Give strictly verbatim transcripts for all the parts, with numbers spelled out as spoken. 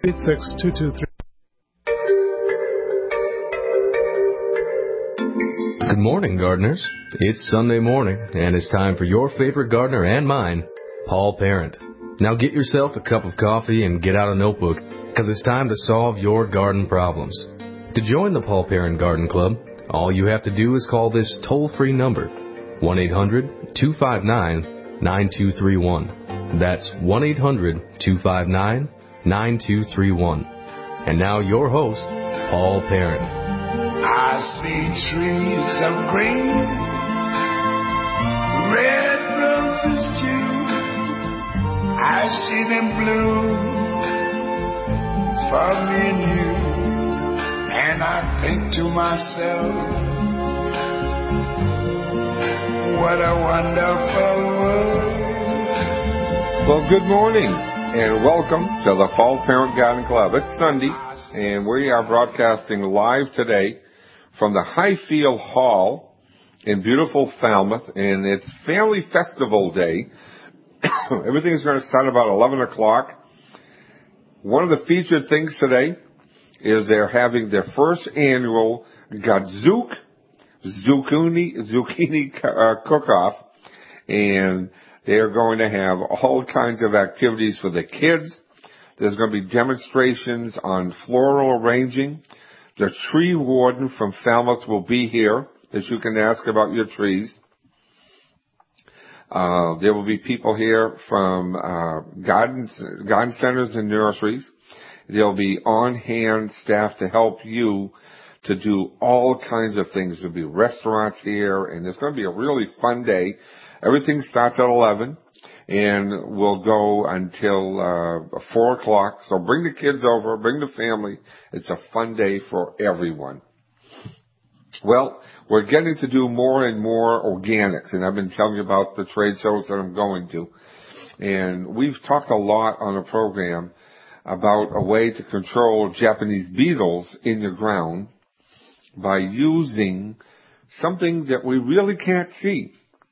eight six two two three. Good morning, gardeners. It's Sunday morning, and it's time for your favorite gardener and mine, Paul Parent. Now get yourself a cup of coffee and get out a notebook, because it's time to solve your garden problems. To join the Paul Parent Garden Club, all you have to do is call this toll-free number, one eight hundred two five nine nine two three one. That's one eight hundred two five nine nine two three one. And now your host, Paul Parent. I see trees of green, red roses too. I see them bloom for me and you. And I think to myself, what a wonderful world. Well, good morning and welcome to the Paul Parent Garden Club. It's Sunday and we are broadcasting live today from the Highfield Hall in beautiful Falmouth, and it's Family Festival Day. Everything's going to start about eleven o'clock. One of the featured things today is they're having their first annual Gadzook Zucchini, zucchini uh, cook-off, and they're going to have all kinds of activities for the kids. There's going to be demonstrations on floral arranging. The tree warden from Falmouth will be here that you can ask about your trees. Uh, there will be people here from uh, garden, garden centers and nurseries. There'll be on-hand staff to help you to do all kinds of things. There'll be restaurants here, and it's going to be a really fun day. Everything starts at eleven, and will go until uh, four o'clock. So bring the kids over, bring the family. It's a fun day for everyone. Well, we're getting to do more and more organics, and I've been telling you about the trade shows that I'm going to. And we've talked a lot on the program about a way to control Japanese beetles in your ground by using something that we really can't see.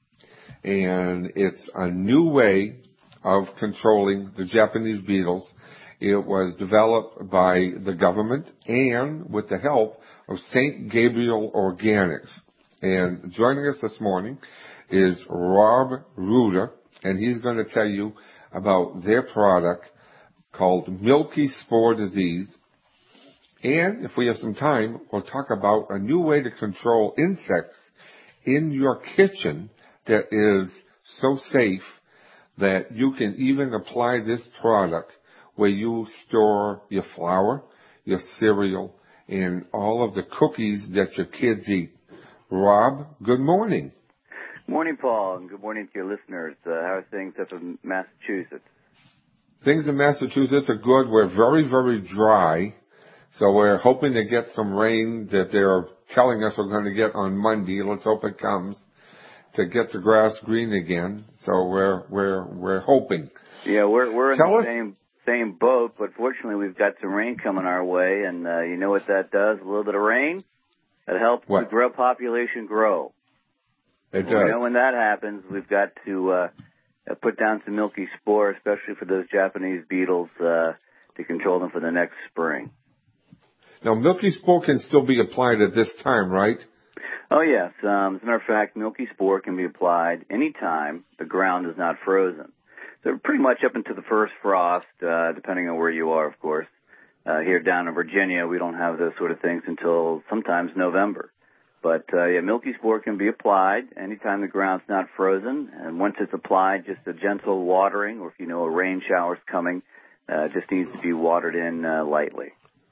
And it's a new way of controlling the Japanese beetles. It was developed by the government and with the help of Saint Gabriel Organics. And joining us this morning is Rob Ruder, and he's going to tell you about their product called Milky Spore Disease. And if we have some time, we'll talk about a new way to control insects in your kitchen that is so safe that you can even apply this product where you store your flour, your cereal, and all of the cookies that your kids eat. Rob, good morning. Morning, Paul, and good morning to your listeners. Uh, how are things up in Massachusetts? Things in Massachusetts are good. We're very, very dry, so we're hoping to get some rain that they're telling us we're going to get on Monday. Let's hope it comes, to get the grass green again. So we're we're we're hoping. Yeah, we're we're in Tell the us, same same boat, but fortunately we've got some rain coming our way, and uh, you know what that does? A little bit of rain, it helps what? the grub population grow. It does. You know, when that happens, we've got to uh, put down some milky spore, especially for those Japanese beetles, uh, to control them for the next spring. Now, milky spore can still be applied at this time, right? Oh, yes. Um, as a matter of fact, milky spore can be applied anytime the ground is not frozen. So pretty much up into the first frost, uh, depending on where you are, of course. Uh, here down in Virginia, we don't have those sort of things until sometimes November. But, uh, yeah, milky spore can be applied anytime the ground's not frozen. And once it's applied, just a gentle watering, or if you know a rain shower's coming, uh, just needs to be watered in uh, lightly.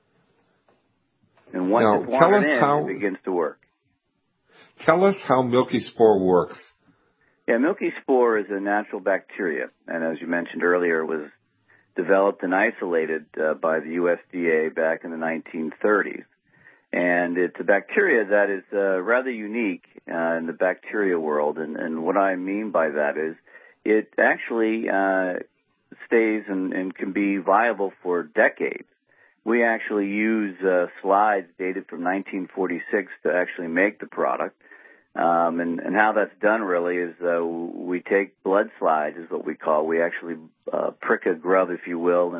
And once now, it's watered in, how... it begins to work. Tell us how milky spore works. Yeah, milky spore is a natural bacteria, and as you mentioned earlier, it was developed and isolated uh, by the U S D A back in the nineteen thirties. And it's a bacteria that is uh, rather unique uh, in the bacteria world, and, and what I mean by that is it actually uh, stays and, and can be viable for decades. We actually use uh, slides dated from nineteen forty-six to actually make the product. Um, and, and how that's done really is uh, we take blood slides, is what we call. We actually uh, prick a grub, if you will, and,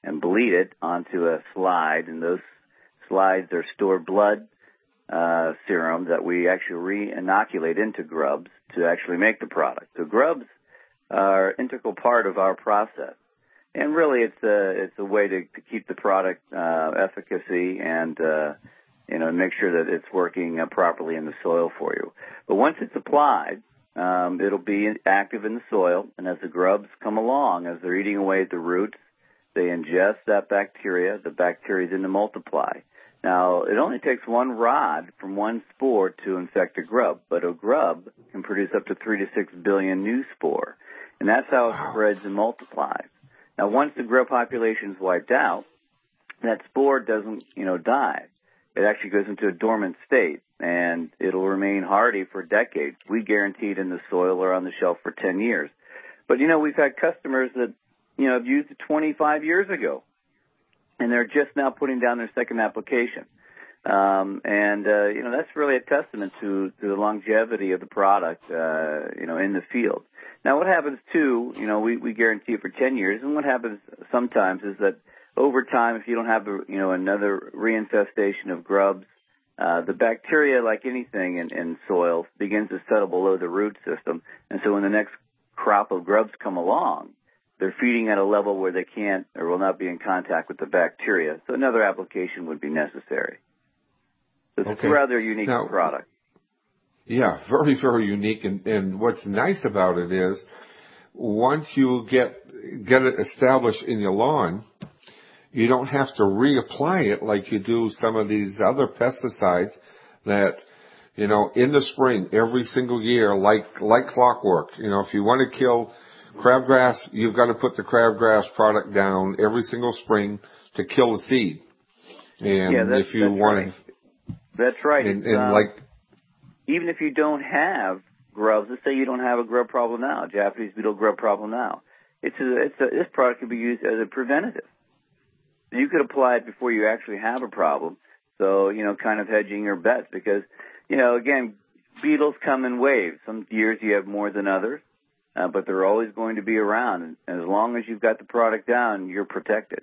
and bleed it onto a slide, and those slides are stored blood uh, serum that we actually re-inoculate into grubs to actually make the product. So grubs are an integral part of our process. And really, it's a it's a way to, to keep the product uh, efficacy and uh, you know make sure that it's working uh, properly in the soil for you. But once it's applied, um, it'll be active in the soil, and as the grubs come along, as they're eating away at the roots, they ingest that bacteria. The bacteria then to multiply. Now, it only takes one rod from one spore to infect a grub, but a grub can produce up to three to six billion new spore, and that's how it spreads and multiplies. Now, once the grub population is wiped out, that spore doesn't, you know, die. It actually goes into a dormant state, and it'll remain hardy for decades. We guarantee it in the soil or on the shelf for ten years. But, you know, we've had customers that, you know, have used it twenty-five years ago, and they're just now putting down their second application. Um, and, uh, you know, that's really a testament to, to the longevity of the product, uh, you know, in the field. Now, what happens, too, you know, we, we guarantee it for ten years, and what happens sometimes is that over time, if you don't have, a, you know, another reinfestation of grubs, uh, the bacteria, like anything in, in soil, begins to settle below the root system. And so when the next crop of grubs come along, they're feeding at a level where they can't or will not be in contact with the bacteria. So another application would be necessary. So it's Okay. a rather unique Now, product. Yeah, very, very unique. And, and what's nice about it is once you get get it established in your lawn, you don't have to reapply it like you do some of these other pesticides that, you know, in the spring, every single year, like like clockwork. You know, if you want to kill crabgrass, you've got to put the crabgrass product down every single spring to kill the seed. And yeah, that's, if you that's want right. That's right. And, It's, and um, like, even if you don't have grubs, let's say you don't have a grub problem now, Japanese beetle grub problem now, it's a, it's a, this product can be used as a preventative. You could apply it before you actually have a problem. So, you know, kind of hedging your bets because, you know, again, beetles come in waves. Some years you have more than others, uh, but they're always going to be around. And as long as you've got the product down, you're protected.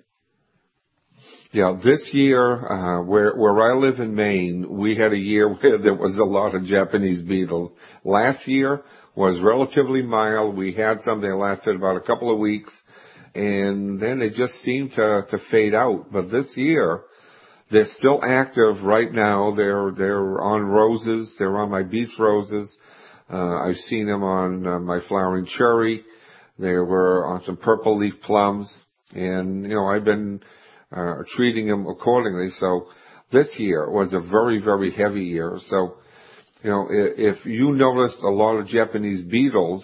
Yeah, this year, uh, where, where I live in Maine, we had a year where there was a lot of Japanese beetles. Last year was relatively mild. We had some that lasted about a couple of weeks, and then they just seemed to, to fade out. But this year, they're still active right now. They're, they're on roses. They're on my beach roses. Uh, I've seen them on uh, my flowering cherry. They were on some purple leaf plums. And, you know, I've been Uh, treating them accordingly. So this year was a very, very heavy year. So, you know, if, if you noticed a lot of Japanese beetles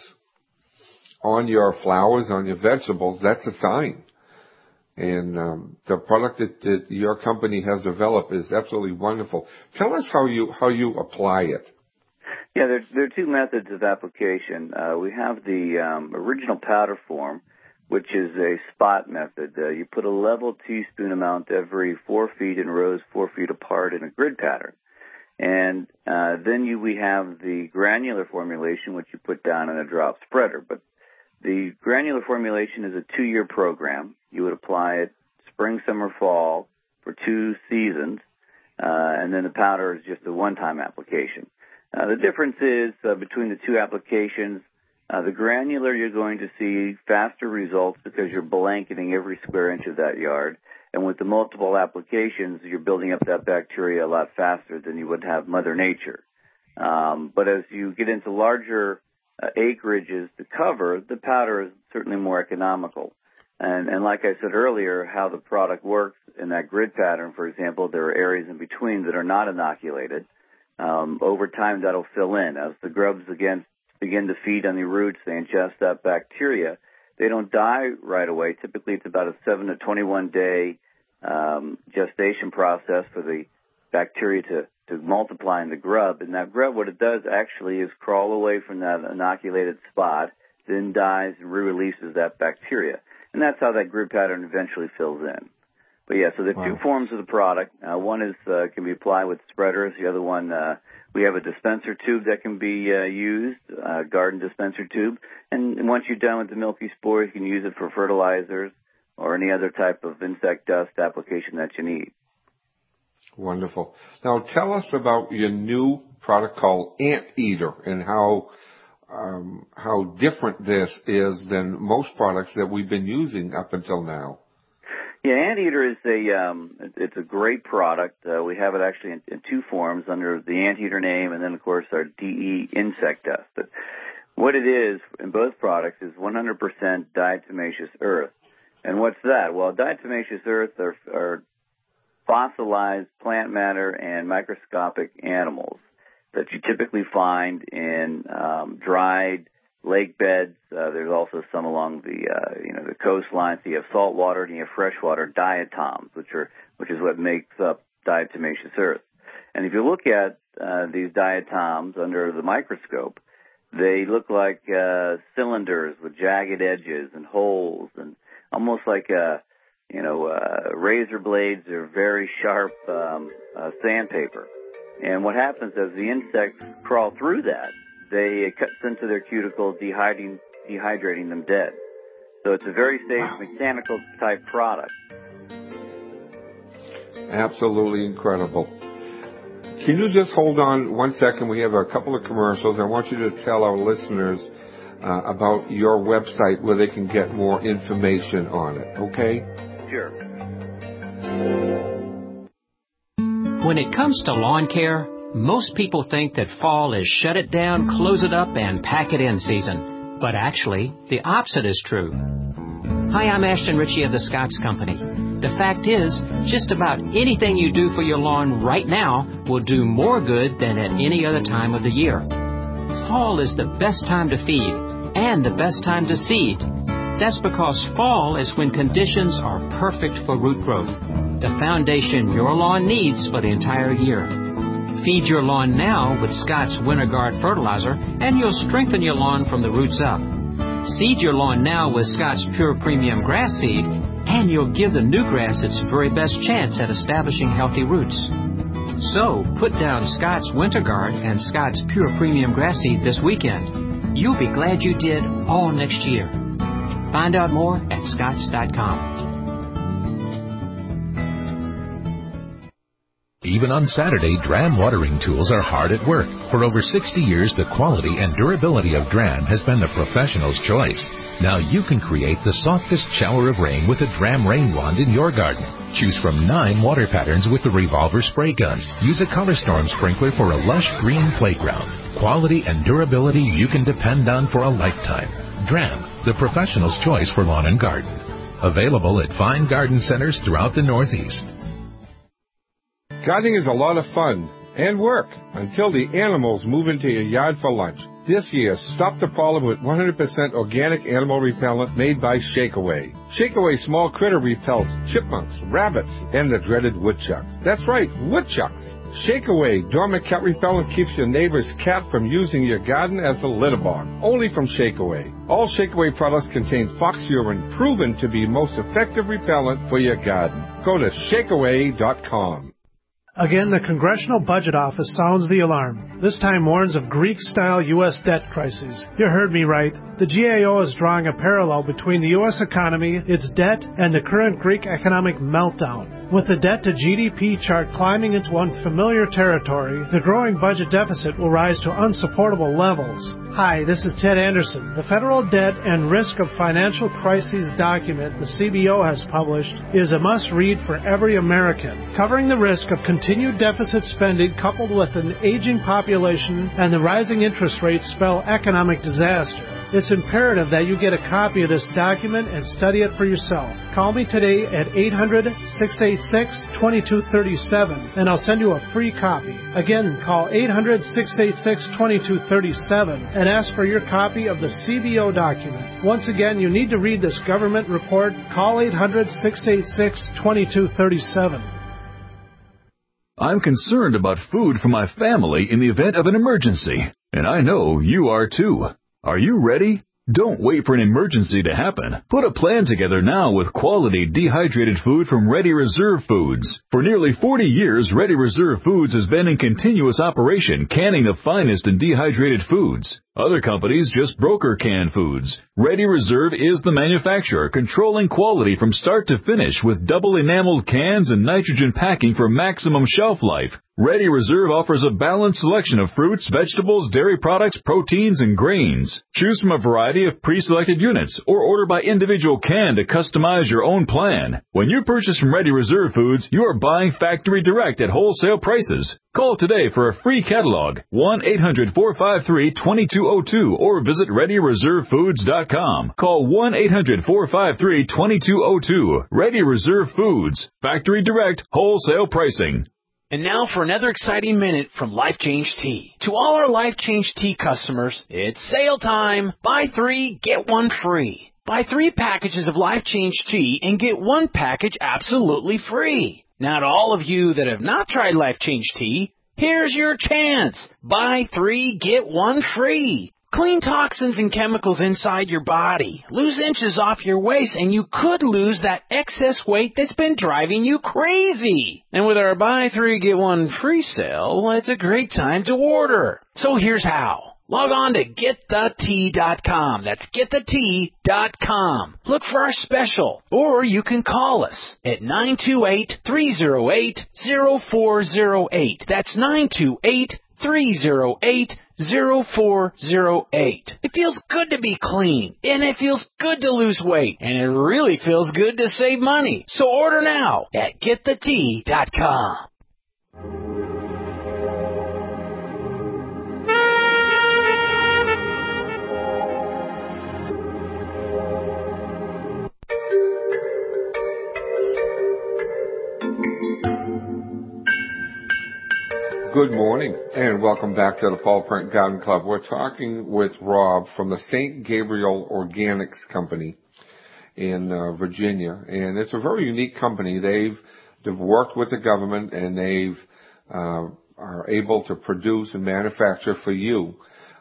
on your flowers, on your vegetables, that's a sign. And um, the product that, that your company has developed is absolutely wonderful. Tell us how you how you apply it. Yeah, there, there are two methods of application. Uh, we have the um, original powder form, which is a spot method. Uh, you put a level teaspoon amount every four feet in rows four feet apart in a grid pattern. And uh, then you, we have the granular formulation, which you put down in a drop spreader. But the granular formulation is a two-year program. You would apply it spring, summer, fall for two seasons, uh, and then the powder is just a one-time application. Uh, the difference is uh, between the two applications, Uh, the granular, you're going to see faster results because you're blanketing every square inch of that yard. And with the multiple applications, you're building up that bacteria a lot faster than you would have Mother Nature. Um, but as you get into larger uh, acreages to cover, the powder is certainly more economical. And, and like I said earlier, how the product works in that grid pattern, for example, there are areas in between that are not inoculated. Um, over time, that'll fill in. As the grubs, again, begin to feed on the roots, they ingest that bacteria. They don't die right away. Typically, it's about a seven to twenty-one day um, gestation process for the bacteria to, to multiply in the grub. And that grub, what it does actually is crawl away from that inoculated spot, then dies and re-releases that bacteria. And that's how that grid pattern eventually fills in. But yeah, so there are wow. two forms of the product. Uh, one is uh, can be applied with spreaders. The other one, uh, we have a dispenser tube that can be uh, used, uh, garden dispenser tube. And once you're done with the milky spores, you can use it for fertilizers or any other type of insect dust application that you need. Wonderful. Now tell us about your new product called Anteater and how um, how different this is than most products that we've been using up until now. Yeah, Anteater is a um, it's a great product. Uh, we have it actually in, in two forms under the Anteater name, and then of course our D E insect dust. But what it is in both products is one hundred percent diatomaceous earth. And what's that? Well, diatomaceous earth are, are fossilized plant matter and microscopic animals that you typically find in um, dried lake beds. Uh, there's also some along the uh, you know the coastline. So you have salt water and you have freshwater diatoms, which are which is what makes up diatomaceous earth. And if you look at uh, these diatoms under the microscope, they look like uh, cylinders with jagged edges and holes, and almost like a you know uh, razor blades or very sharp um, uh, sandpaper. And what happens as the insects crawl through that, they it cuts into their cuticle, dehydrating, dehydrating them dead. So it's a very safe wow. mechanical type product. Absolutely incredible. Can you just hold on one second? We have a couple of commercials. I want you to tell our listeners uh, about your website where they can get more information on it, okay? Sure. When it comes to lawn care, most people think that fall is shut it down, close it up, and pack it in season. But actually, the opposite is true. Hi, I'm Ashton Ritchie of the Scotts Company. The fact is, just about anything you do for your lawn right now will do more good than at any other time of the year. Fall is the best time to feed and the best time to seed. That's because fall is when conditions are perfect for root growth, the foundation your lawn needs for the entire year. Feed your lawn now with Scotts Winter Guard fertilizer, and you'll strengthen your lawn from the roots up. Seed your lawn now with Scotts Pure Premium Grass Seed, and you'll give the new grass its very best chance at establishing healthy roots. So, put down Scotts Winter Guard and Scotts Pure Premium Grass Seed this weekend. You'll be glad you did all next year. Find out more at scotts dot com. Even on Saturday, Dram watering tools are hard at work. For over sixty years, the quality and durability of Dram has been the professional's choice. Now you can create the softest shower of rain with a Dram rain wand in your garden. Choose from nine water patterns with the revolver spray gun. Use a color storm sprinkler for a lush green playground. Quality and durability you can depend on for a lifetime. Dram, the professional's choice for lawn and garden. Available at fine garden centers throughout the Northeast. Gardening is a lot of fun and work until the animals move into your yard for lunch. This year, stop the problem with one hundred percent organic animal repellent made by Shakeaway. Shakeaway small critter repels chipmunks, rabbits, and the dreaded woodchucks. That's right, woodchucks. Shakeaway dormant cat repellent keeps your neighbor's cat from using your garden as a litter box. Only from Shakeaway. All Shakeaway products contain fox urine, proven to be most effective repellent for your garden. Go to shakeaway dot com. Again, the Congressional Budget Office sounds the alarm. This time warns of Greek-style U S debt crises. You heard me right. The G A O is drawing a parallel between the U S economy, its debt, and the current Greek economic meltdown. With the debt-to-G D P chart climbing into unfamiliar territory, the growing budget deficit will rise to unsupportable levels. Hi, this is Ted Anderson. The Federal Debt and Risk of Financial Crises document the C B O has published is a must-read for every American, covering the risk of continued deficit spending coupled with an aging population and the rising interest rates spell economic disaster. It's imperative that you get a copy of this document and study it for yourself. Call me today at eight hundred, six eight six, two two three seven and I'll send you a free copy. Again, call eight hundred, six eight six, two two three seven and ask for your copy of the C B O document. Once again, you need to read this government report. Call eight hundred, six eight six, two two three seven. I'm concerned about food for my family in the event of an emergency, and I know you are too. Are you ready? Don't wait for an emergency to happen. Put a plan together now with quality dehydrated food from Ready Reserve Foods. For nearly forty years, Ready Reserve Foods has been in continuous operation, canning the finest in dehydrated foods. Other companies just broker canned foods. Ready Reserve is the manufacturer, controlling quality from start to finish with double enameled cans and nitrogen packing for maximum shelf life. Ready Reserve offers a balanced selection of fruits, vegetables, dairy products, proteins, and grains. Choose from a variety of pre-selected units or order by individual can to customize your own plan. When you purchase from Ready Reserve Foods, you are buying factory direct at wholesale prices. Call today for a free catalog, one eight hundred, four five three, two two zero two, or visit ready reserve foods dot com. Call one eight hundred, four five three, two two zero two. Ready Reserve Foods. Factory direct, wholesale pricing. And now for another exciting minute from Life Change Tea. To all our Life Change Tea customers, it's sale time. Buy three, get one free. Buy three packages of Life Change Tea and get one package absolutely free. Now to all of you that have not tried Life Change Tea, here's your chance. Buy three, get one free. Clean toxins and chemicals inside your body. Lose inches off your waist, and you could lose that excess weight that's been driving you crazy. And with our buy three, get one free sale, well, it's a great time to order. So here's how. Log on to get the tea dot com. That's get the tea dot com. Look for our special, or you can call us at nine two eight, three zero eight, zero four zero eight. That's nine two eight, three zero eight, zero four zero eight. It feels good to be clean, and it feels good to lose weight, and it really feels good to save money. So order now at get the tea dot com. Good morning, and welcome back to the Paul Parent Garden Club. We're talking with Rob from the Saint Gabriel Organics Company in uh, Virginia, and it's a very unique company. They've, they've worked with the government, and they've uh, are able to produce and manufacture for you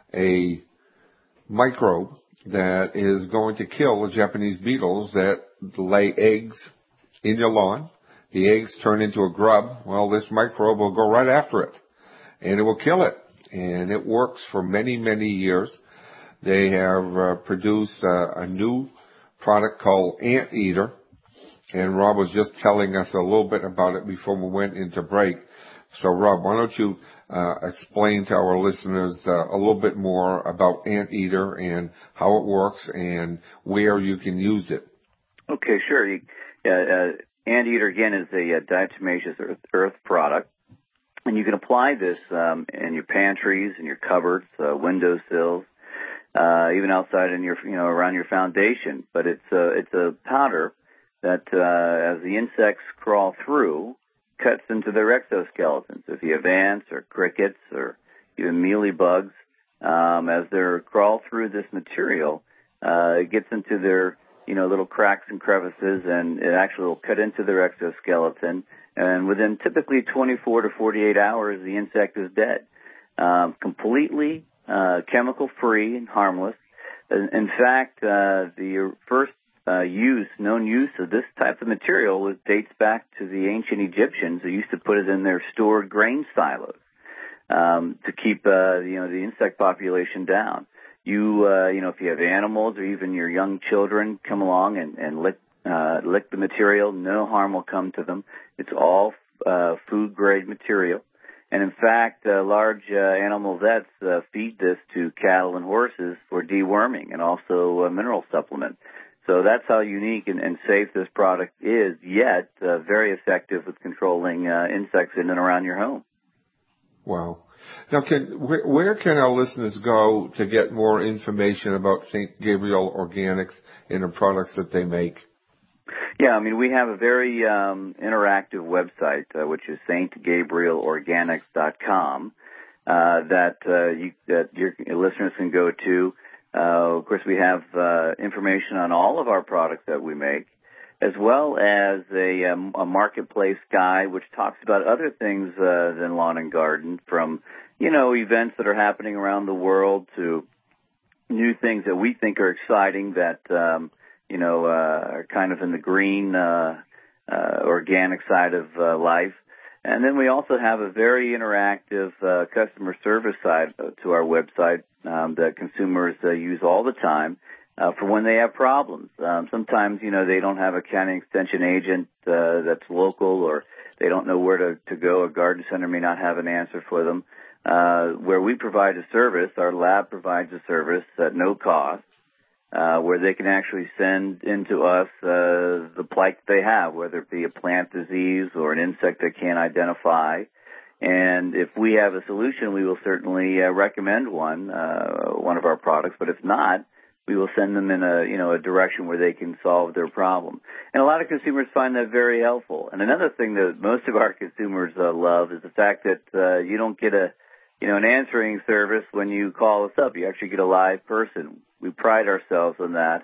a microbe that is going to kill the Japanese beetles that lay eggs in your lawn. The eggs turn into a grub. Well, this microbe will go right after it, and it will kill it. And it works for many, many years. They have uh, produced uh, a new product called Anteater, and Rob was just telling us a little bit about it before we went into break. So, Rob, why don't you uh, explain to our listeners uh, a little bit more about Anteater and how it works and where you can use it? Okay, sure. You, uh, uh, Anteater, again, is a uh, diatomaceous earth, earth product, and you can apply this um, in your pantries, in your cupboards, uh, windowsills, uh, even outside in your, you know, around your foundation. But it's a, it's a powder that, uh, as the insects crawl through, cuts into their exoskeletons. If you have ants or crickets or even mealybugs, um, as they crawl through this material, uh, it gets into their you know, little cracks and crevices, and it actually will cut into their exoskeleton. And within typically twenty-four to forty-eight hours, the insect is dead. Um, completely uh, chemical-free and harmless. In, in fact, uh, the first uh, use, known use of this type of material was, dates back to the ancient Egyptians who used to put it in their stored grain silos um, to keep uh, you know, the insect population down. You, uh, you know, if you have animals or even your young children come along and, and lick, uh, lick the material, no harm will come to them. It's all, uh, food grade material. And in fact, uh, large, uh, animal vets, uh, feed this to cattle and horses for deworming and also a mineral supplement. So that's how unique and, and safe this product is, yet, uh, very effective with controlling, uh, insects in and around your home. Wow. Now, can, where, where can our listeners go to get more information about Saint Gabriel Organics and the products that they make? Yeah, I mean, we have a very um, interactive website, uh, which is saint gabriel organics dot com, uh, that, uh, you, that your, your listeners can go to. Uh, of course, we have uh, information on all of our products that we make, as well as a, um, a marketplace guide which talks about other things uh, than lawn and garden, from, you know, events that are happening around the world to new things that we think are exciting that, um, you know, uh, are kind of in the green, uh, uh, organic side of uh, life. And then we also have a very interactive uh, customer service side to our website um, that consumers uh, use all the time uh, for when they have problems. Um, sometimes, you know, they don't have a county extension agent uh, that's local, or they don't know where to, to go. A garden center may not have an answer for them. Uh, where we provide a service, our lab provides a service at no cost, uh, where they can actually send into us uh, the plight they have, whether it be a plant disease or an insect they can't identify. And if we have a solution, we will certainly uh, recommend one, uh, one of our products. But if not, we will send them in a, you know, a direction where they can solve their problem. And a lot of consumers find that very helpful. And another thing that most of our consumers uh, love is the fact that uh, you don't get a, you know, an answering service when you call us up. You actually get a live person. We pride ourselves on that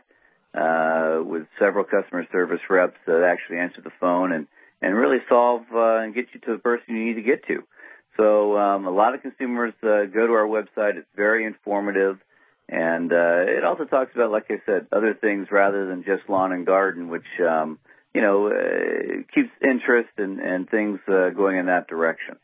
uh, with several customer service reps that actually answer the phone and, and really solve uh, and get you to the person you need to get to. So um, a lot of consumers uh, go to our website. It's very informative. And uh, it also talks about, like I said, other things rather than just lawn and garden, which, um, you know, uh, keeps interest and, and things uh, going in that direction.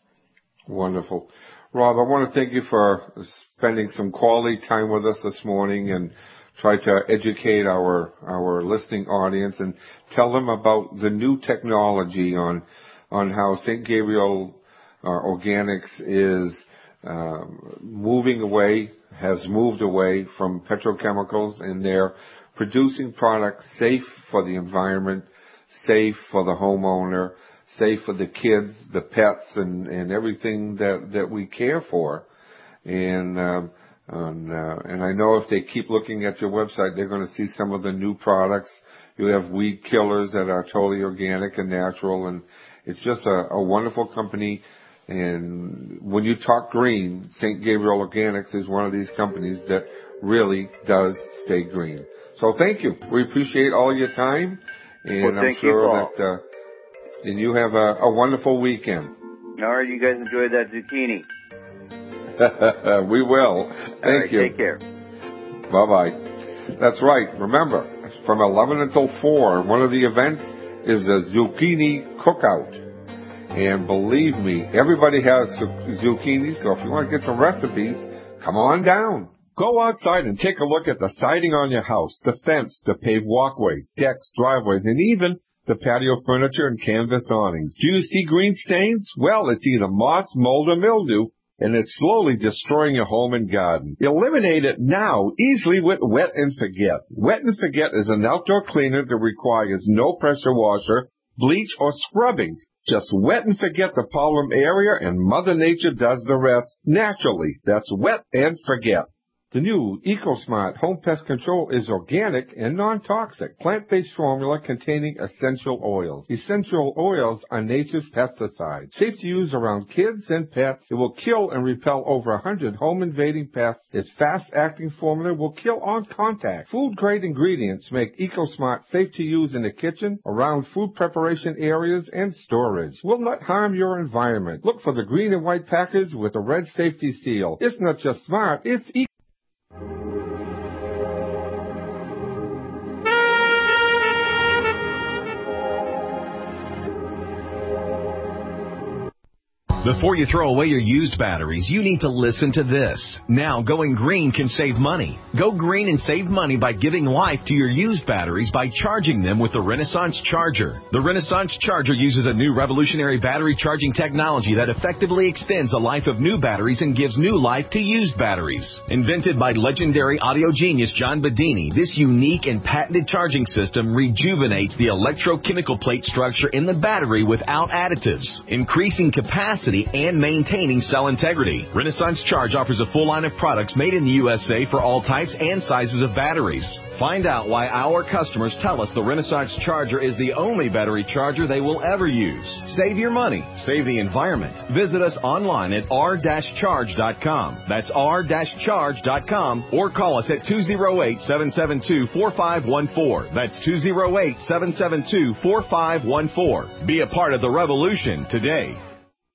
Wonderful. Rob, I want to thank you for spending some quality time with us this morning and try to educate our our listening audience and tell them about the new technology on on how Saint Gabriel uh, Organics is uh, moving away, has moved away from petrochemicals, and they're producing products safe for the environment, safe for the homeowner, safe for the kids, the pets, and, and everything that, that we care for. And, um, and, uh, and I know if they keep looking at your website, they're going to see some of the new products. You have weed killers that are totally organic and natural, and it's just a, a wonderful company. And when you talk green, Saint Gabriel Organics is one of these companies that really does stay green. So thank you. We appreciate all your time, and well, I'm sure you, that uh, and you have a, a wonderful weekend. All right, you guys enjoy that zucchini. We will. Thank all right, you. Take care. Bye-bye. That's right. Remember, from eleven until four, one of the events is a zucchini cookout. And believe me, everybody has zucchini, so if you want to get some recipes, come on down. Go outside and take a look at the siding on your house, the fence, the paved walkways, decks, driveways, and even the patio furniture and canvas awnings. Do you see green stains? Well, it's either moss, mold, or mildew, and it's slowly destroying your home and garden. Eliminate it now, easily with Wet and Forget. Wet and Forget is an outdoor cleaner that requires no pressure washer, bleach, or scrubbing. Just wet and forget the problem area, and Mother Nature does the rest naturally. That's Wet and Forget. The new EcoSmart Home Pest Control is organic and non-toxic, plant-based formula containing essential oils. Essential oils are nature's pesticide. Safe to use around kids and pets. It will kill and repel over one hundred home-invading pests. Its fast-acting formula will kill on contact. Food-grade ingredients make EcoSmart safe to use in the kitchen, around food preparation areas, and storage. Will not harm your environment. Look for the green and white package with a red safety seal. It's not just smart, it's eco. Before you throw away your used batteries, you need to listen to this. Now, going green can save money. Go green and save money by giving life to your used batteries by charging them with the Renaissance Charger. The Renaissance Charger uses a new revolutionary battery charging technology that effectively extends the life of new batteries and gives new life to used batteries. Invented by legendary audio genius John Bedini, this unique and patented charging system rejuvenates the electrochemical plate structure in the battery without additives, increasing capacity and maintaining cell integrity. Renaissance Charge offers a full line of products made in the U S A for all types and sizes of batteries. Find out why our customers tell us the Renaissance Charger is the only battery charger they will ever use. Save your money. Save the environment. Visit us online at r dash charge dot com. That's r dash charge dot com, or call us at two oh eight, seven seven two, four five one four. That's two oh eight, seven seven two, four five one four. Be a part of the revolution today.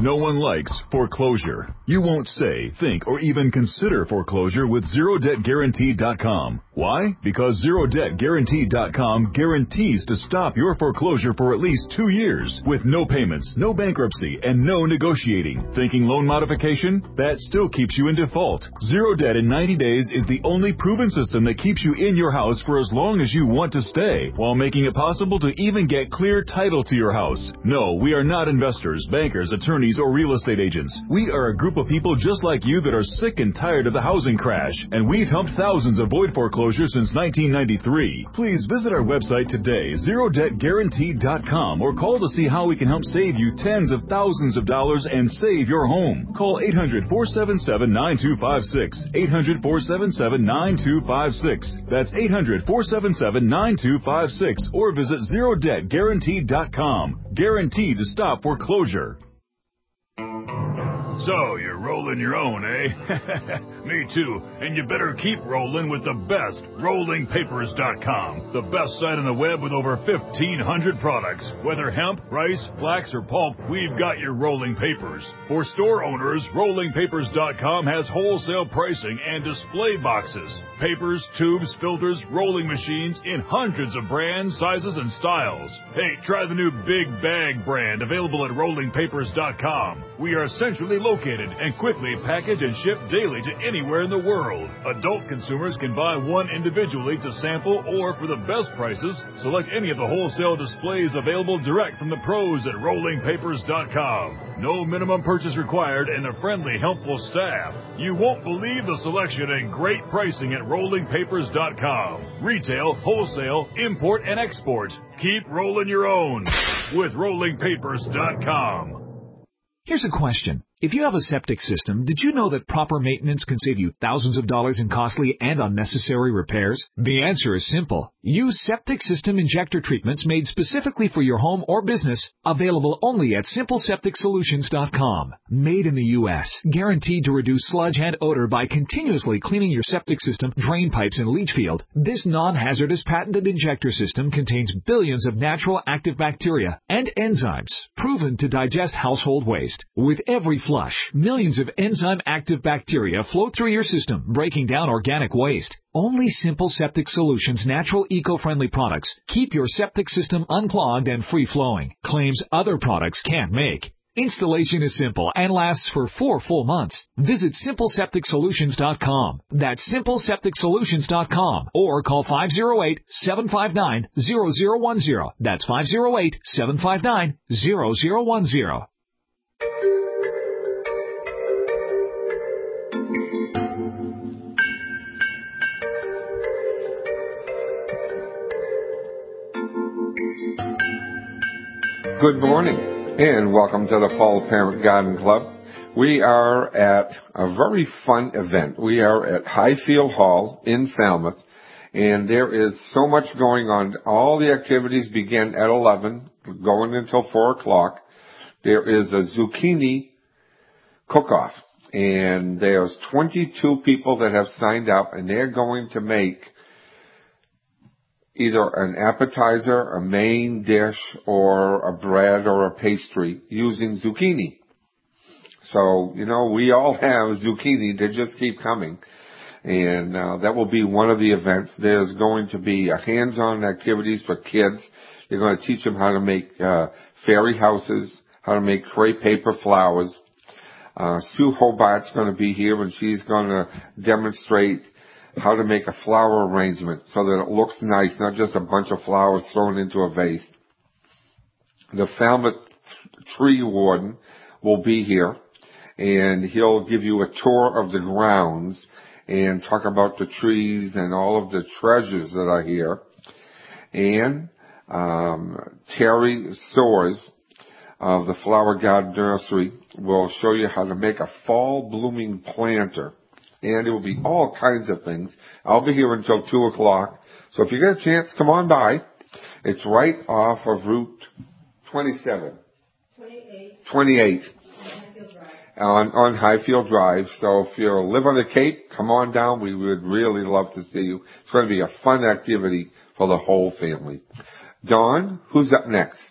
No one likes foreclosure. You won't say, think, or even consider foreclosure with zero debt guaranteed dot com. Why? Because zero debt guaranteed dot com guarantees to stop your foreclosure for at least two years with no payments, no bankruptcy, and no negotiating. Thinking loan modification? That still keeps you in default. Zero Debt in ninety days is the only proven system that keeps you in your house for as long as you want to stay, while making it possible to even get clear title to your house. No, we are not investors, bankers, attorneys, or real estate agents. We are a group of people just like you that are sick and tired of the housing crash, and we've helped thousands avoid foreclosure since nineteen ninety-three. Please visit our website today, zero debt guaranteed dot com, or call to see how we can help save you tens of thousands of dollars and save your home. Call eight hundred, four seven seven, nine two five six, eight hundred, four seven seven, nine two five six. That's eight hundred, four seven seven, nine two five six, or visit zero debt guaranteed dot com. Guaranteed to stop foreclosure. So, you're rolling your own, eh? Me too. And you better keep rolling with the best, rolling papers dot com. The best site on the web with over fifteen hundred products. Whether hemp, rice, flax, or pulp, we've got your rolling papers. For store owners, rolling papers dot com has wholesale pricing and display boxes. Papers, tubes, filters, rolling machines in hundreds of brands, sizes, and styles. Hey, try the new Big Bag brand available at rolling papers dot com. We are centrally located and quickly package and ship daily to anywhere in the world. Adult consumers can buy one individually to sample, or for the best prices, select any of the wholesale displays available direct from the pros at rolling papers dot com. No minimum purchase required and a friendly, helpful staff. You won't believe the selection and great pricing at rolling papers dot com. Retail, wholesale, import, and export. Keep rolling your own with rolling papers dot com. Here's a question. If you have a septic system, did you know that proper maintenance can save you thousands of dollars in costly and unnecessary repairs? The answer is simple. Use septic system injector treatments made specifically for your home or business, available only at simple septic solutions dot com. Made in the U S, guaranteed to reduce sludge and odor by continuously cleaning your septic system, drain pipes, and leach field. This non-hazardous patented injector system contains billions of natural active bacteria and enzymes proven to digest household waste. With every flush, millions of enzyme-active bacteria flow through your system, breaking down organic waste. Only Simple Septic Solutions natural eco-friendly products keep your septic system unclogged and free-flowing, claims other products can't make. Installation is simple and lasts for four full months. Visit simple septic solutions dot com. That's simple septic solutions dot com, or call five oh eight, seven five nine, zero zero one zero. That's five oh eight, seven five nine, zero zero one zero. Good morning, and welcome to the Paul Parent Garden Club. We are at a very fun event. We are at Highfield Hall in Falmouth, and there is so much going on. All the activities begin at eleven, going until four o'clock. There is a zucchini cook-off, and there's twenty-two people that have signed up, and they're going to make either an appetizer, a main dish, or a bread or a pastry using zucchini. So, you know, we all have zucchini. They just keep coming. And uh, that will be one of the events. There's going to be a hands-on activities for kids. They're going to teach them how to make uh, fairy houses, how to make crepe paper flowers. Uh, Sue Hobart's going to be here, and she's going to demonstrate how to make a flower arrangement so that it looks nice, not just a bunch of flowers thrown into a vase. The Falmouth tree warden will be here, and he'll give you a tour of the grounds and talk about the trees and all of the treasures that are here. And um, Terry Soares of the Flower Garden Nursery will show you how to make a fall blooming planter. And it will be all kinds of things. I'll be here until two o'clock. So if you get a chance, come on by. It's right off of Route twenty-seven. twenty-eight. twenty-eight. On, on Highfield Drive. So if you live on the Cape, come on down. We would really love to see you. It's going to be a fun activity for the whole family. Dawn, who's up next?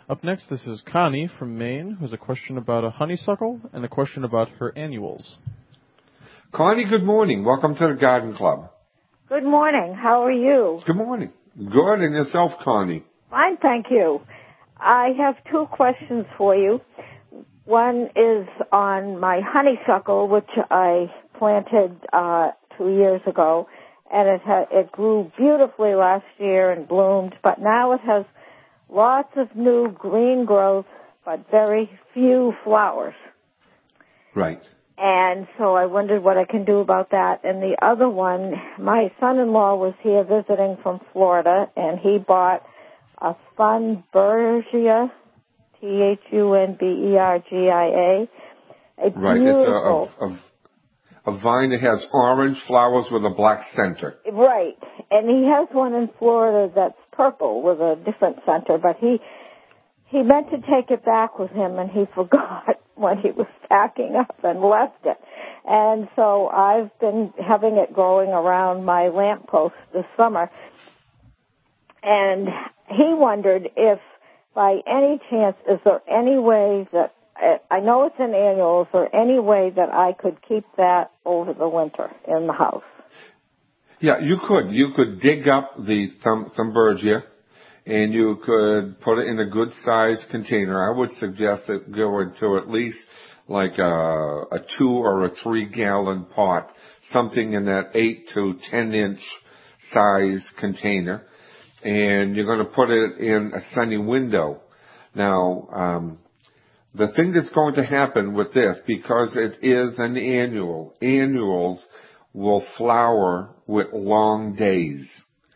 Up next, this is Connie from Maine, who has a question about a honeysuckle and a question about her annuals. Connie, good morning. Welcome to the Garden Club. Good morning. How are you? Good morning. Good, and yourself, Connie? Fine, thank you. I have two questions for you. One is on my honeysuckle, which I planted uh, two years ago, and it ha- it grew beautifully last year and bloomed, but now it has lots of new green growth, but very few flowers. Right. And so I wondered what I can do about that. And the other one, my son-in-law was here visiting from Florida, and he bought a Thunbergia, T H U N B E R G I A. A right. Beautiful. It's a, a, a vine that has orange flowers with a black center. Right. And he has one in Florida that's purple with a different center, but he he meant to take it back with him, and he forgot when he was packing up and left it. And so I've been having it growing around my lamppost this summer. And he wondered if, by any chance, is there any way that, I know it's an annual, is there any way that I could keep that over the winter in the house? Yeah, you could. You could dig up the thumb, Thunbergia, and you could put it in a good-sized container. I would suggest it go into at least like a, a two or a three-gallon pot, something in that eight to ten-inch size container. And you're going to put it in a sunny window. Now, um, the thing that's going to happen with this, because it is an annual, annuals will flower with long days.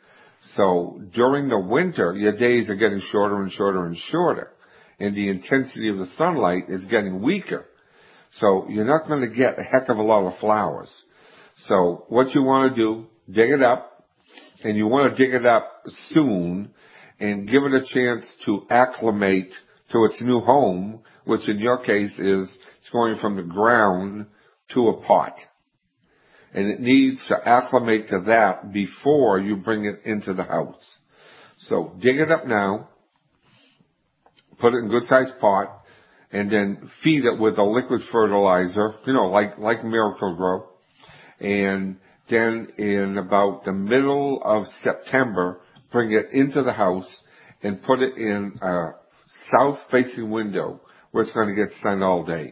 So during the winter, your days are getting shorter and shorter and shorter, and the intensity of the sunlight is getting weaker. So you're not going to get a heck of a lot of flowers. So what you want to do, dig it up, and you want to dig it up soon and give it a chance to acclimate to its new home, which in your case is it's going from the ground to a pot. And it needs to acclimate to that before you bring it into the house. So dig it up now, put it in a good-sized pot, and then feed it with a liquid fertilizer, you know, like, like Miracle-Gro. And then in about the middle of September, bring it into the house and put it in a south-facing window where it's going to get sun all day.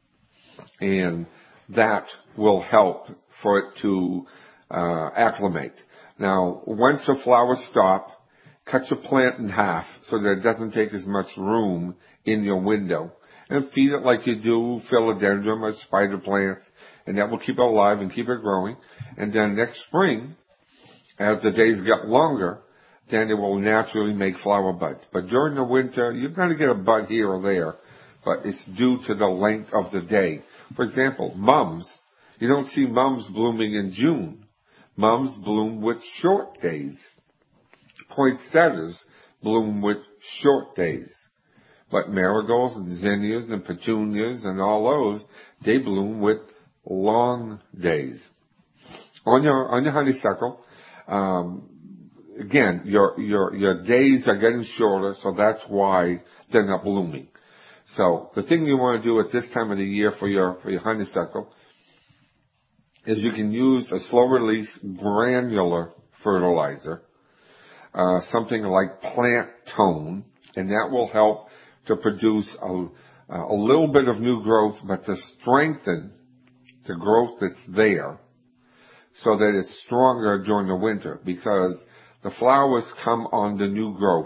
And that will help for it to uh, acclimate. Now, once the flowers stop, cut your plant in half so that it doesn't take as much room in your window. And feed it like you do philodendron or spider plants, and that will keep it alive and keep it growing. And then next spring, as the days get longer, then it will naturally make flower buds. But during the winter, you're going to get a bud here or there, but it's due to the length of the day. For example, mums. You don't see mums blooming in June. Mums bloom with short days. Poinsettias bloom with short days. But marigolds and zinnias and petunias and all those, they bloom with long days. On your on your honeysuckle, um, again, your your your days are getting shorter, so that's why they're not blooming. So the thing you want to do at this time of the year for your for your honeysuckle is you can use a slow-release granular fertilizer, uh, something like Plant Tone, and that will help to produce a, a little bit of new growth, but to strengthen the growth that's there so that it's stronger during the winter, because the flowers come on the new growth.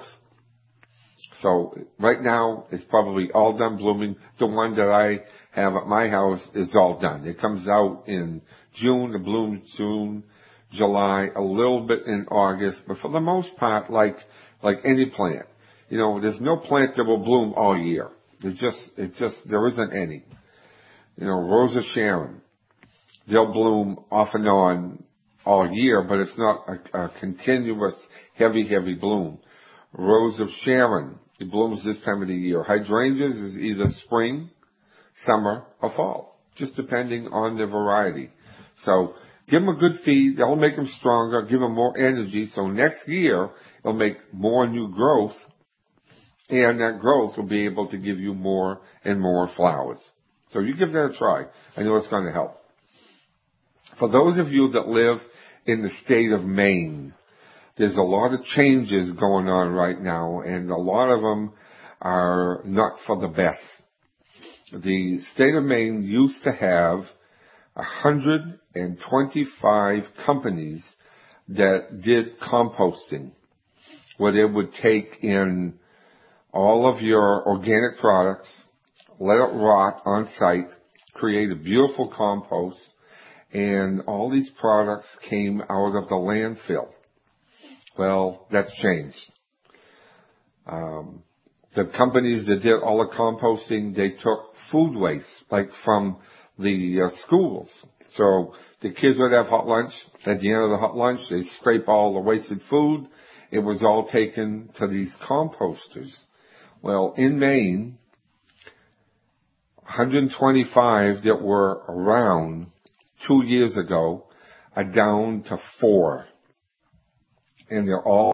So right now, it's probably all done blooming. The one that I have at my house is all done. It comes out in June, it blooms June, July, a little bit in August, but for the most part, like like any plant, you know, there's no plant that will bloom all year. It's just, it's just, there isn't any. You know, Rose of Sharon, they'll bloom off and on all year, but it's not a, a continuous, heavy, heavy bloom. Rose of Sharon, it blooms this time of the year. Hydrangeas is either spring, summer, or fall, just depending on the variety. So give them a good feed. That'll make them stronger, give them more energy. So next year, it'll make more new growth, And that growth will be able to give you more and more flowers. So you give that a try. I know it's going to help. For those of you that live in the state of Maine, there's a lot of changes going on right now, and a lot of them are not for the best. The state of Maine used to have one hundred twenty-five companies that did composting, where they would take in all of your organic products, let it rot on site, create a beautiful compost, and all these products came out of the landfill. Well, that's changed. Um, the companies that did all the composting, they took food waste, like from the uh, schools. So the kids would have hot lunch. At the end of the hot lunch, they scrape all the wasted food. It was all taken to these composters. Well, in Maine, one hundred twenty-five that were around two years ago are down to four. And they're all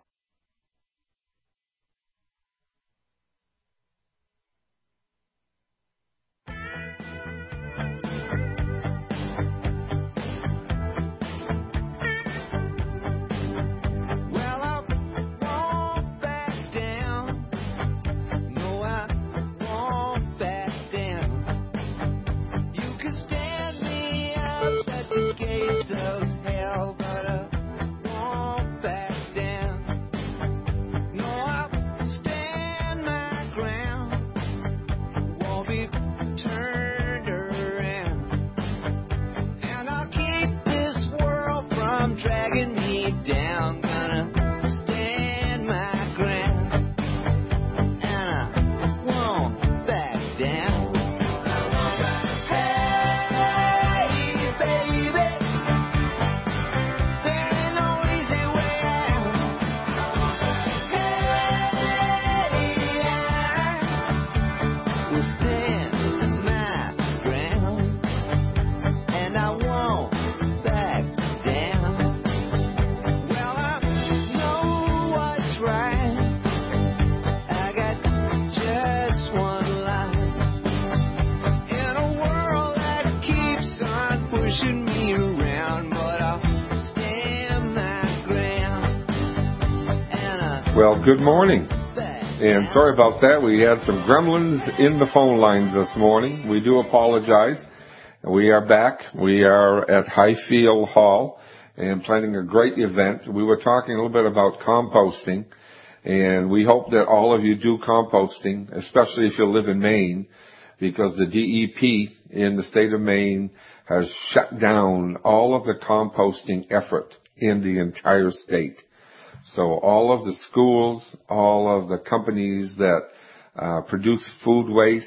Well, good morning. And sorry about that. We had some gremlins in the phone lines this morning. We do apologize. We are back. We are at Highfield Hall and planning a great event. We were talking a little bit about composting, and we hope that all of you do composting, especially if you live in Maine, because the D E P in the state of Maine has shut down all of the composting effort in the entire state. So all of the schools, all of the companies that uh, produce food waste,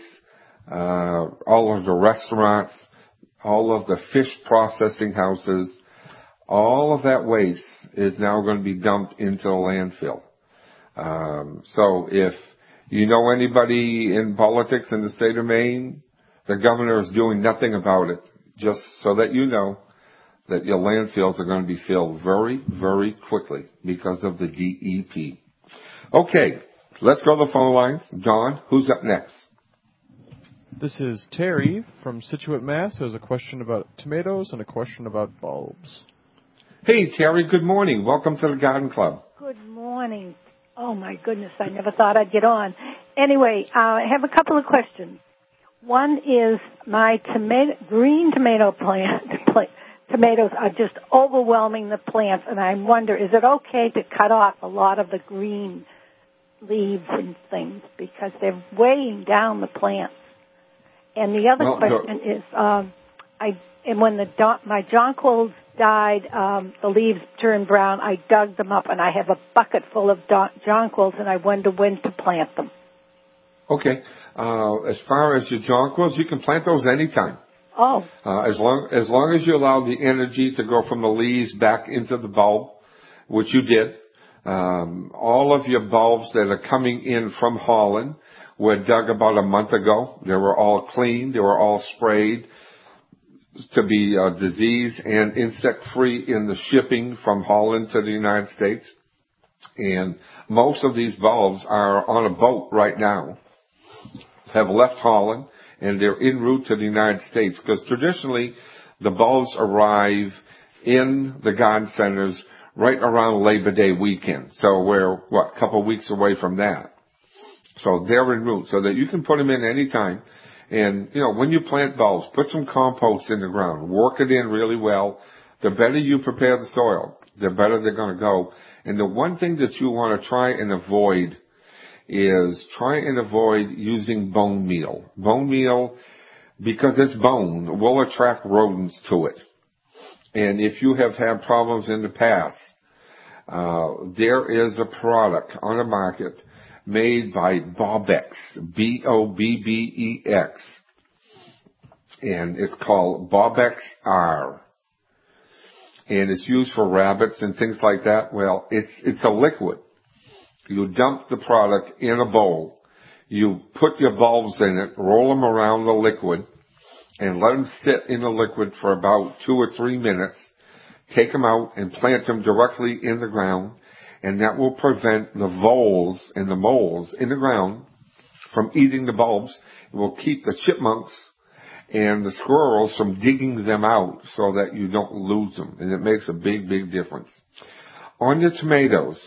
uh, all of the restaurants, all of the fish processing houses, all of that waste is now going to be dumped into the landfill. Um, so if you know anybody in politics in the state of Maine, the governor is doing nothing about it, just so that you know that your landfills are going to be filled very, very quickly because of the D E P. Okay, let's go to the phone lines. Don, who's up next? This is Terry from Situate, Mass. There's a question about tomatoes and a question about bulbs. Hey, Terry, good morning. Welcome to the Garden Club. Good morning. Oh, my goodness, I never thought I'd get on. Anyway, uh, I have a couple of questions. One is my tomato, green tomato plant, plant tomatoes are just overwhelming the plants, and I wonder, is it okay to cut off a lot of the green leaves and things because they're weighing down the plants? And the other well, question the, is, um, I and when the my jonquils died, um, the leaves turned brown. I dug them up, and I have a bucket full of jonquils, and I wonder when to plant them. Okay. Uh, as far as your jonquils, you can plant those anytime. Oh. Uh, as long as long as you allow the energy to go from the leaves back into the bulb, which you did. Um, all of your bulbs that are coming in from Holland were dug about a month ago. They were all clean. They were all sprayed to be uh, disease and insect free in the shipping from Holland to the United States. And most of these bulbs are on a boat right now, have left Holland, and they're en route to the United States, because traditionally the bulbs arrive in the garden centers right around Labor Day weekend. So we're, what, a couple of weeks away from that. So they're en route, so that you can put them in any time. And, you know, when you plant bulbs, put some compost in the ground. Work it in really well. The better you prepare the soil, the better they're going to go. And the one thing that you want to try and avoid is try and avoid using bone meal. Bone meal, because it's bone, will attract rodents to it. And if you have had problems in the past, uh, there is a product on the market made by Bobex, B O B B E X, and it's called Bobex R. And it's used for rabbits and things like that. Well, it's it's a liquid. You dump the product in a bowl. You put your bulbs in it, roll them around the liquid, and let them sit in the liquid for about two or three minutes. Take them out and plant them directly in the ground, and that will prevent the voles and the moles in the ground from eating the bulbs. It will keep the chipmunks and the squirrels from digging them out so that you don't lose them. And it makes a big, big difference. On your tomatoes,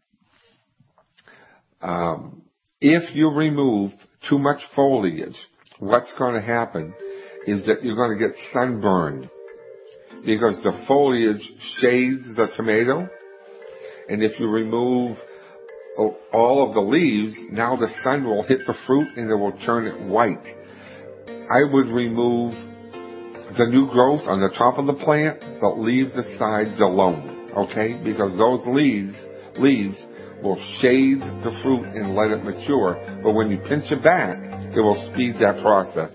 um, if you remove too much foliage, what's going to happen is that you're going to get sunburned, because the foliage shades the tomato. And if you remove all of the leaves, now the sun will hit the fruit and it will turn it white. I would remove the new growth on the top of the plant, but leave the sides alone, okay? Because those leaves, leaves will shade the fruit and let it mature. But when you pinch it back, it will speed that process.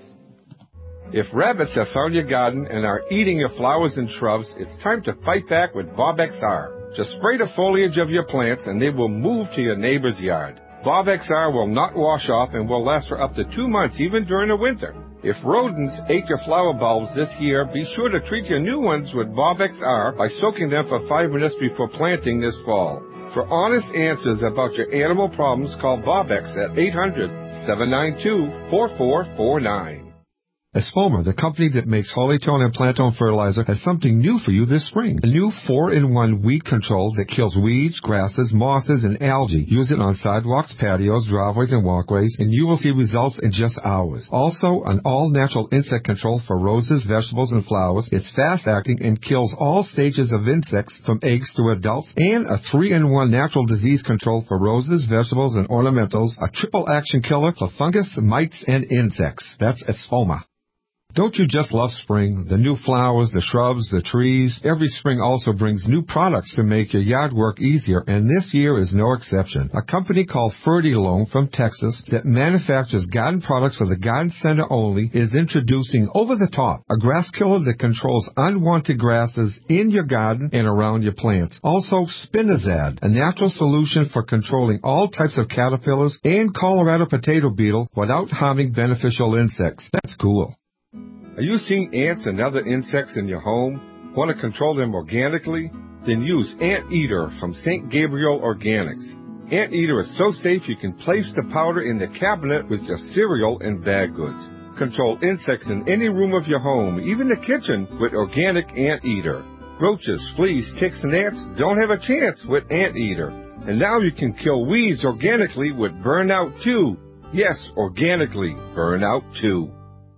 If rabbits have found your garden and are eating your flowers and shrubs, it's time to fight back with Bobex R. Just spray the foliage of your plants and they will move to your neighbor's yard. Bobex R will not wash off and will last for up to two months, even during the winter. If rodents ate your flower bulbs this year, be sure to treat your new ones with Bobex R by soaking them for five minutes before planting this fall. For honest answers about your animal problems, call Bobex at eight hundred, seven nine two, four four four nine. Espoma, the company that makes Holytone and Plantone fertilizer, has something new for you this spring. A new four in one weed control that kills weeds, grasses, mosses, and algae. Use it on sidewalks, patios, driveways, and walkways, and you will see results in just hours. Also, an all-natural insect control for roses, vegetables, and flowers. It's fast-acting and kills all stages of insects from eggs to adults. And a three in one natural disease control for roses, vegetables, and ornamentals. A triple-action killer for fungus, mites, and insects. That's Espoma. Don't you just love spring? The new flowers, the shrubs, the trees. Every spring also brings new products to make your yard work easier, and this year is no exception. A company called Fertilome from Texas that manufactures garden products for the garden center only is introducing Over the Top, a grass killer that controls unwanted grasses in your garden and around your plants. Also, Spinazad, a natural solution for controlling all types of caterpillars and Colorado potato beetle without harming beneficial insects. That's cool. Are you seeing ants and other insects in your home? Want to control them organically? Then use Anteater from Saint Gabriel Organics. Anteater is so safe you can place the powder in the cabinet with your cereal and bag goods. Control insects in any room of your home, even the kitchen, with organic Anteater. Roaches, fleas, ticks, and ants don't have a chance with Anteater. And now you can kill weeds organically with Burnout two. Yes, organically, Burnout two.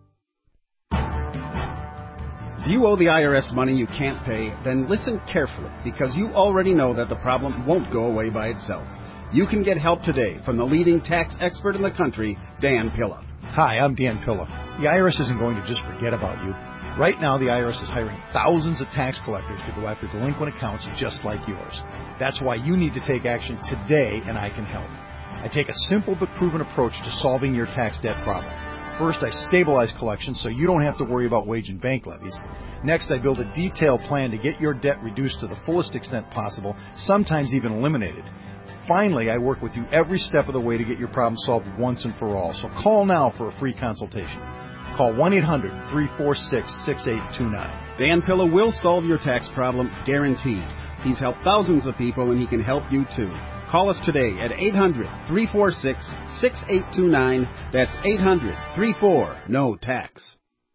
If you owe the I R S money you can't pay, then listen carefully, because you already know that the problem won't go away by itself. You can get help today from the leading tax expert in the country, Dan Pilla. Hi, I'm Dan Pilla. The I R S isn't going to just forget about you. Right now, the I R S is hiring thousands of tax collectors to go after delinquent accounts just like yours. That's why you need to take action today, and I can help. I take a simple but proven approach to solving your tax debt problem. First, I stabilize collections so you don't have to worry about wage and bank levies. Next, I build a detailed plan to get your debt reduced to the fullest extent possible, sometimes even eliminated. Finally, I work with you every step of the way to get your problem solved once and for all. So call now for a free consultation. Call one eight hundred, three four six, six eight two nine. Dan Pilla will solve your tax problem, guaranteed. He's helped thousands of people, and he can help you too. Call us today at eight hundred, three four six, six eight two nine. That's eight hundred, three four, N O tax.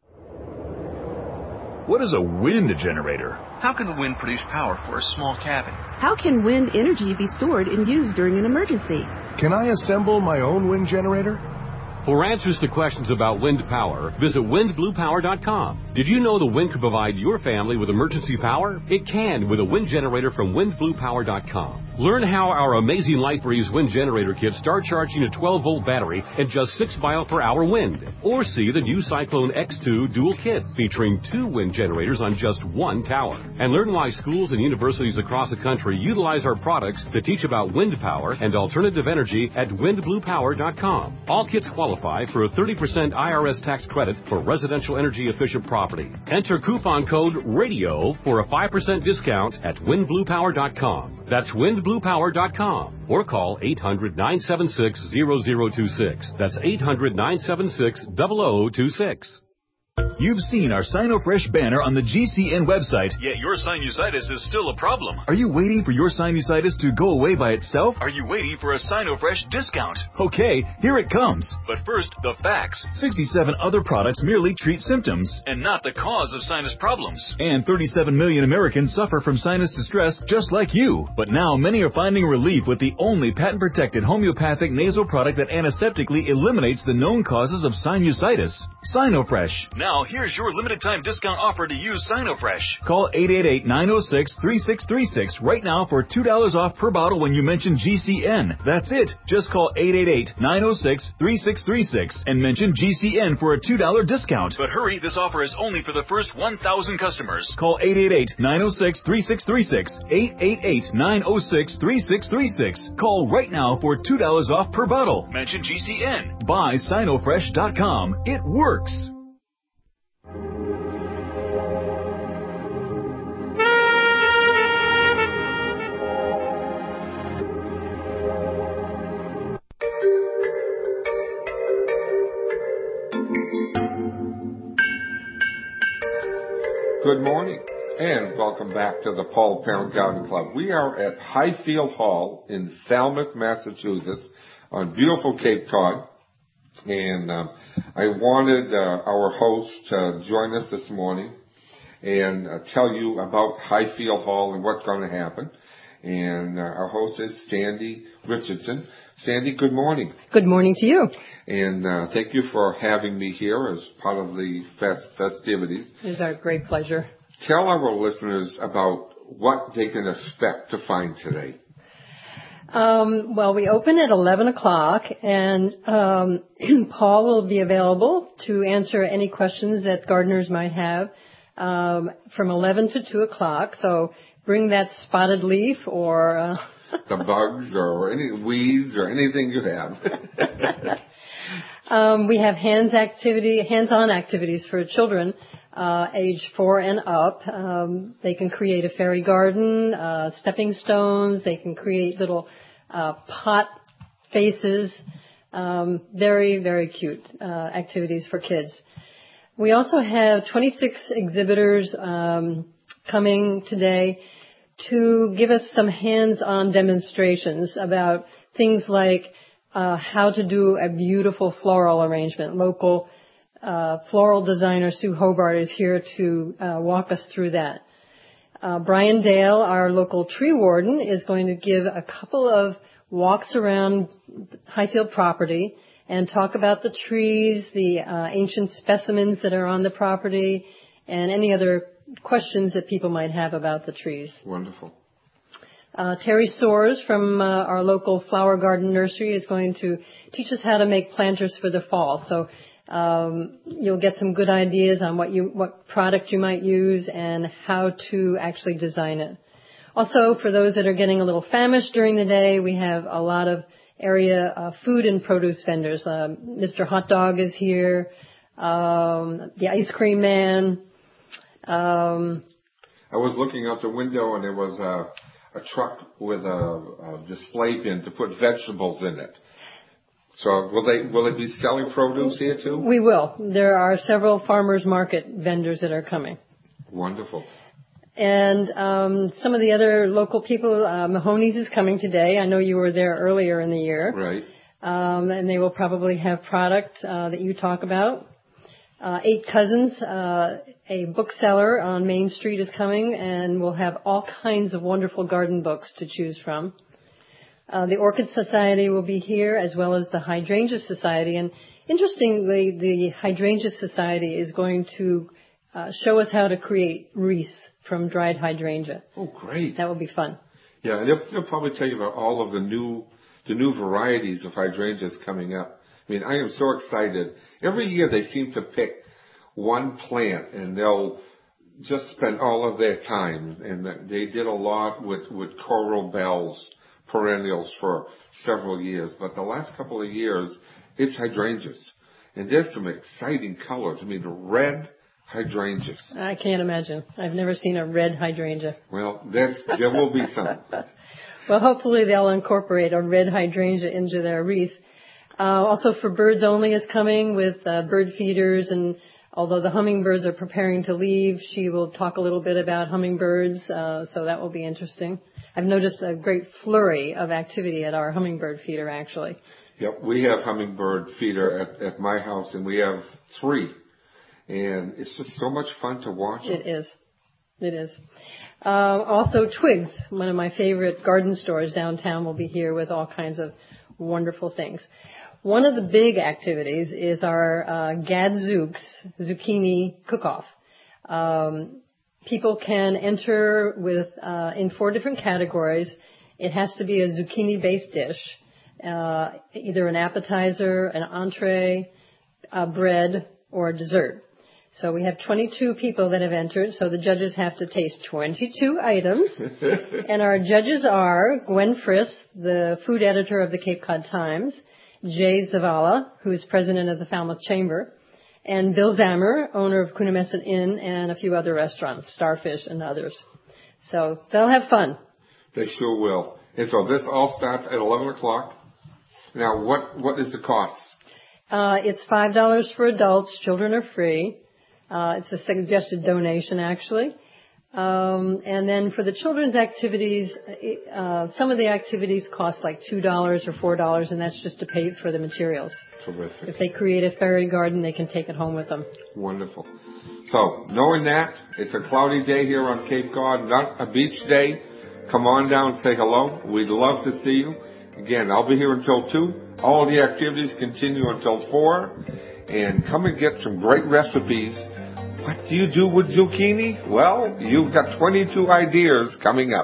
What is a wind generator? How can the wind produce power for a small cabin? How can wind energy be stored and used during an emergency? Can I assemble my own wind generator? For answers to questions about wind power, visit wind blue power dot com. Did you know the wind could provide your family with emergency power? It can with a wind generator from wind blue power dot com. Learn how our amazing LightBreeze wind generator kits start charging a twelve volt battery in just six mile per hour wind. Or see the new Cyclone X two dual kit featuring two wind generators on just one tower. And learn why schools and universities across the country utilize our products to teach about wind power and alternative energy at wind blue power dot com. All kits qualify for a thirty percent I R S tax credit for residential energy efficient property. Enter coupon code RADIO for a five percent discount at wind blue power dot com. That's wind blue power dot com. Or call eight hundred, nine seven six, zero zero two six. That's eight hundred, nine seven six, zero zero two six. You've seen our SinoFresh banner on the G C N website. Yet your sinusitis is still a problem. Are you waiting for your sinusitis to go away by itself? Are you waiting for a SinoFresh discount? Okay, here it comes. But first, the facts. sixty-seven other products merely treat symptoms. And not the cause of sinus problems. And thirty-seven million Americans suffer from sinus distress just like you. But now many are finding relief with the only patent-protected homeopathic nasal product that antiseptically eliminates the known causes of sinusitis. SinoFresh. Now, here's your limited time discount offer to use SinoFresh. Call eight eight eight, nine oh six, three six three six right now for two dollars off per bottle when you mention G C N. That's it. Just call eight eight eight, nine oh six, three six three six and mention G C N for a two dollars discount. But hurry, this offer is only for the first one thousand customers. Call eight eight eight, nine oh six, three six three six, eight eight eight, nine oh six, three six three six. Call right now for two dollars off per bottle. Mention G C N. Buy Sinofresh dot com. It works. Good morning, and welcome back to the Paul Parent Garden Club. We are at Highfield Hall in Falmouth, Massachusetts, on beautiful Cape Cod. And um, I wanted uh, our host to join us this morning and uh, tell you about Highfield Hall and what's going to happen. And uh, our host is Sandy Richardson. Sandy, good morning. Good morning to you. And uh, thank you for having me here as part of the fest- festivities. It is our great pleasure. Tell our listeners about what they can expect to find today. Um, well, we open at eleven o'clock, and um, Paul will be available to answer any questions that gardeners might have um, from eleven to two o'clock. So bring that spotted leaf or... Uh, the bugs or any weeds or anything you have. um, we have hands activity, hands-on activities for children uh, age four and up. Um, they can create a fairy garden, uh, stepping stones. They can create little uh, pot faces. Um, very, very cute uh, activities for kids. We also have twenty-six exhibitors um, coming today to give us some hands-on demonstrations about things like uh, how to do a beautiful floral arrangement. Local uh, floral designer Sue Hobart is here to uh, walk us through that. Uh, Brian Dale, our local tree warden, is going to give a couple of walks around Highfield property and talk about the trees, the uh, ancient specimens that are on the property, and any other questions that people might have about the trees. Wonderful. Uh, Terry Soares from uh, our local flower garden nursery is going to teach us how to make planters for the fall. So um, you'll get some good ideas on what you what product you might use and how to actually design it. Also, for those that are getting a little famished during the day, we have a lot of area uh, food and produce vendors. Uh, Mister Hot Dog is here, um, the ice cream man. Um, I was looking out the window and there was a, a truck with a, a display bin to put vegetables in it. So will they will it be selling produce here too? We will. There are several farmers market vendors that are coming. Wonderful. And um, some of the other local people, uh, Mahoney's is coming today. I know you were there earlier in the year. Right. Um, and they will probably have product uh, that you talk about. Uh, Eight Cousins, uh, a bookseller on Main Street, is coming, and we'll have all kinds of wonderful garden books to choose from. Uh, the Orchid Society will be here, as well as the Hydrangea Society. And interestingly, the Hydrangea Society is going to uh, show us how to create wreaths from dried hydrangea. Oh, great. That will be fun. Yeah, and they'll, they'll probably tell you about all of the new the new varieties of hydrangeas coming up. I mean, I am so excited. Every year they seem to pick one plant, and they'll just spend all of their time. And they did a lot with, with coral bells, perennials, for several years. But the last couple of years, it's hydrangeas. And there's some exciting colors. I mean, red hydrangeas. I can't imagine. I've never seen a red hydrangea. Well, there's, there will be some. Well, hopefully they'll incorporate a red hydrangea into their wreath. Uh, also for Birds Only is coming with uh, bird feeders, and although the hummingbirds are preparing to leave, she will talk a little bit about hummingbirds, uh, so that will be interesting. I've noticed a great flurry of activity at our hummingbird feeder, actually. Yep, we have hummingbird feeder at, at my house, and we have three. And it's just so much fun to watch them. It is. It is. Uh, also, Twigs, one of my favorite garden stores downtown, will be here with all kinds of wonderful things. One of the big activities is our uh, Gadzooks zucchini cook-off. Um, people can enter with uh, in four different categories. It has to be a zucchini-based dish, uh, either an appetizer, an entree, a bread, or a dessert. So we have twenty-two people that have entered, so the judges have to taste twenty-two items. And our judges are Gwen Friss, the food editor of the Cape Cod Times, Jay Zavala, who is president of the Falmouth Chamber, and Bill Zammer, owner of Coonamessett Inn and a few other restaurants, Starfish and others. So they'll have fun. They sure will. And so this all starts at eleven o'clock. Now, what what is the cost? Uh, it's five dollars for adults. Children are free. Uh, it's a suggested donation, actually. Um, and then for the children's activities, uh, some of the activities cost like two dollars or four dollars, and that's just to pay for the materials. Terrific. If they create a fairy garden, they can take it home with them. Wonderful. So, knowing that, it's a cloudy day here on Cape Cod, not a beach day. Come on down, say hello. We'd love to see you. Again, I'll be here until two. All the activities continue until four. And come and get some great recipes. What do you do with zucchini? Well, you've got twenty-two ideas coming up.